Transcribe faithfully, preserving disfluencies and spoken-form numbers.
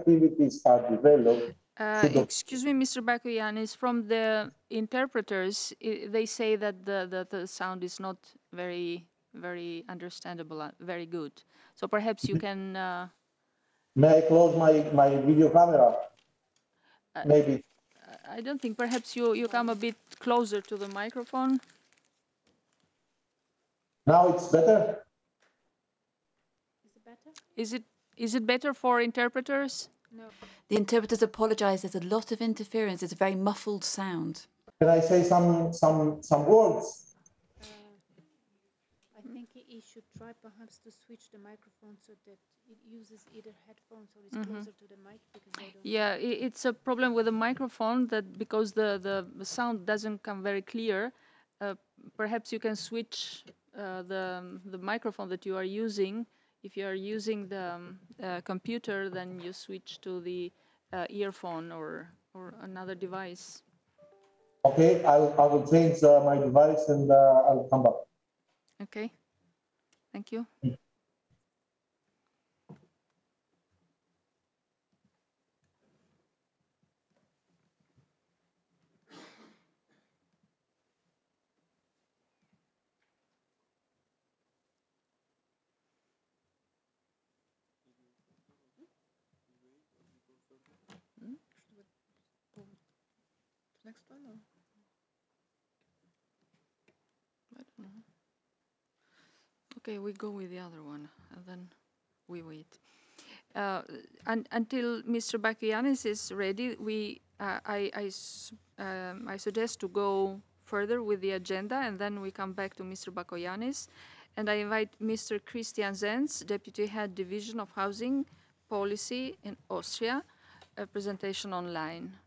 activities are developed. Uh, excuse me, Mister Bakoyannis, from the interpreters, I, they say that the, the, the sound is not very, very understandable, uh, very good. So perhaps you can... Uh, May I close my, my video camera? uh, Maybe. I don't think, perhaps you, you come a bit closer to the microphone. Now it's better? Is it better? Is it, is it better for interpreters? The interpreters apologize. There's a lot of interference. It's a very muffled sound. Can I say some, some, some words? Uh, I think he should try perhaps to switch the microphone so that it uses either headphones or is Mhm. closer to the mic because I don't. Yeah, i- it's a problem with the microphone that because the, the, the sound doesn't come very clear, uh, perhaps you can switch uh, the, the microphone that you are using. If you are using the um, uh, computer, then you switch to the uh, earphone or, or another device. Okay, I, I will change uh, my device and uh, I'll come back. Okay, thank you. Hmm? Next one? Or? I don't know. Okay, we go with the other one and then we wait. Uh, un until Mister Bakianis is ready, we uh, I I, um, I suggest to go further with the agenda, and then we come back to Mister Bakoyanis, and I invite Mister Christian Zenz, Deputy Head Division of Housing Policy in Austria, a presentation online.